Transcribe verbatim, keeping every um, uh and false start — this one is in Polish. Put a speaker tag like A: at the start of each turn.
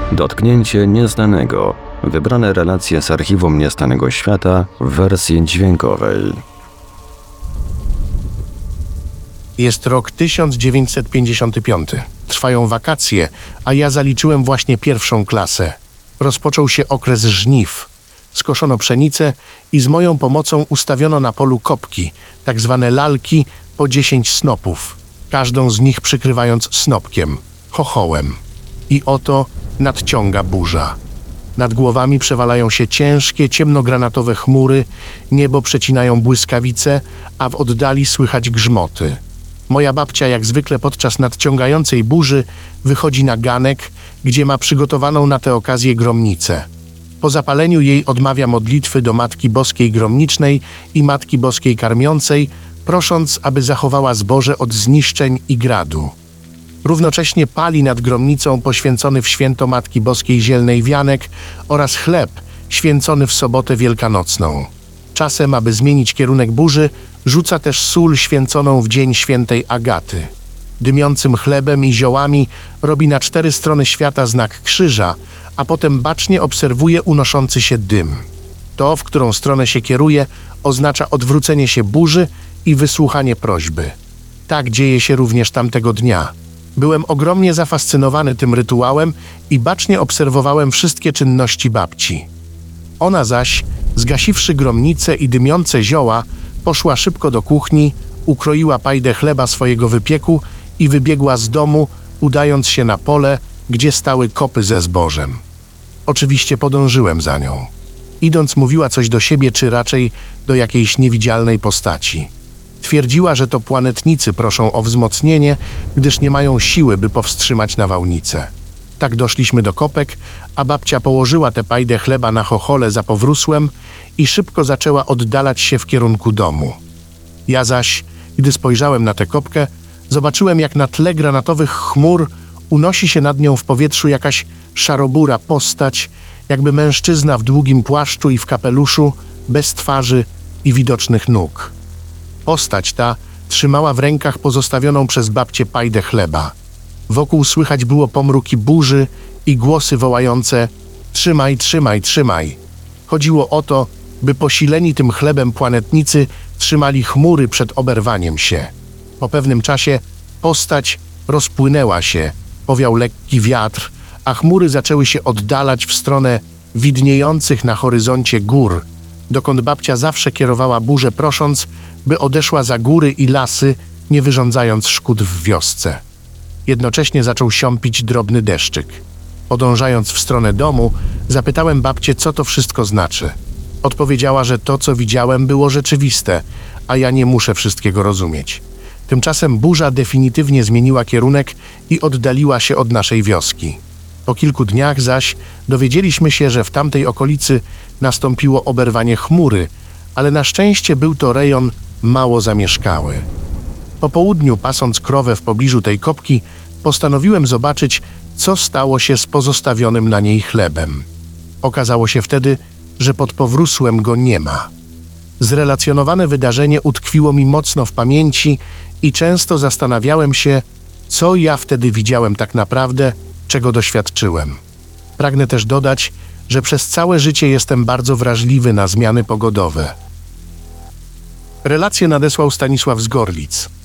A: Dotknięcie nieznanego. Wybrane relacje z archiwum Niestanego Świata w wersji dźwiękowej.
B: Jest rok tysiąc dziewięćset pięćdziesiąty piąty. Trwają wakacje, a ja zaliczyłem właśnie pierwszą klasę. Rozpoczął się okres żniw. Skoszono pszenicę i z moją pomocą ustawiono na polu kopki, tak zwane lalki, po dziesięć snopów, każdą z nich przykrywając snopkiem, chochołem. I oto nadciąga burza. Nad głowami przewalają się ciężkie, ciemnogranatowe chmury, niebo przecinają błyskawice, a w oddali słychać grzmoty. Moja babcia, jak zwykle podczas nadciągającej burzy, wychodzi na ganek, gdzie ma przygotowaną na tę okazję gromnicę. Po zapaleniu jej odmawia modlitwy do Matki Boskiej Gromnicznej i Matki Boskiej Karmiącej, prosząc, aby zachowała zboże od zniszczeń i gradu. Równocześnie pali nad gromnicą poświęcony w święto Matki Boskiej zielnej wianek oraz chleb święcony w sobotę wielkanocną. Czasem, aby zmienić kierunek burzy, rzuca też sól święconą w dzień świętej Agaty. Dymiącym chlebem i ziołami robi na cztery strony świata znak krzyża, a potem bacznie obserwuje unoszący się dym. To, w którą stronę się kieruje, oznacza odwrócenie się burzy i wysłuchanie prośby. Tak dzieje się również tamtego dnia. Byłem ogromnie zafascynowany tym rytuałem i bacznie obserwowałem wszystkie czynności babci. Ona zaś, zgasiwszy gromnicę i dymiące zioła, poszła szybko do kuchni, ukroiła pajdę chleba swojego wypieku i wybiegła z domu, udając się na pole, gdzie stały kopy ze zbożem. Oczywiście podążyłem za nią. Idąc, mówiła coś do siebie, czy raczej do jakiejś niewidzialnej postaci. Twierdziła, że to planetnicy proszą o wzmocnienie, gdyż nie mają siły, by powstrzymać nawałnicę. Tak doszliśmy do kopek, a babcia położyła tę pajdę chleba na chochole za powrósłem i szybko zaczęła oddalać się w kierunku domu. Ja zaś, gdy spojrzałem na tę kopkę, zobaczyłem, jak na tle granatowych chmur unosi się nad nią w powietrzu jakaś szarobura postać, jakby mężczyzna w długim płaszczu i w kapeluszu, bez twarzy i widocznych nóg. Postać ta trzymała w rękach pozostawioną przez babcię pajdę chleba. Wokół słychać było pomruki burzy i głosy wołające: trzymaj, trzymaj, trzymaj. Chodziło o to, by posileni tym chlebem planetnicy trzymali chmury przed oberwaniem się. Po pewnym czasie postać rozpłynęła się, powiał lekki wiatr, a chmury zaczęły się oddalać w stronę widniejących na horyzoncie gór, dokąd babcia zawsze kierowała burzę, prosząc, by odeszła za góry i lasy, nie wyrządzając szkód w wiosce. Jednocześnie zaczął siąpić drobny deszczyk. Podążając w stronę domu, zapytałem babcię, co to wszystko znaczy. Odpowiedziała, że to, co widziałem, było rzeczywiste, a ja nie muszę wszystkiego rozumieć. Tymczasem burza definitywnie zmieniła kierunek i oddaliła się od naszej wioski. Po kilku dniach zaś dowiedzieliśmy się, że w tamtej okolicy nastąpiło oberwanie chmury, ale na szczęście był to rejon mało zamieszkały. Po południu, pasąc krowę w pobliżu tej kopki, postanowiłem zobaczyć, co stało się z pozostawionym na niej chlebem. Okazało się wtedy, że pod powrósłem go nie ma. Zrelacjonowane wydarzenie utkwiło mi mocno w pamięci i często zastanawiałem się, co ja wtedy widziałem tak naprawdę, czego doświadczyłem. Pragnę też dodać, że przez całe życie jestem bardzo wrażliwy na zmiany pogodowe. Relację nadesłał Stanisław z Gorlic.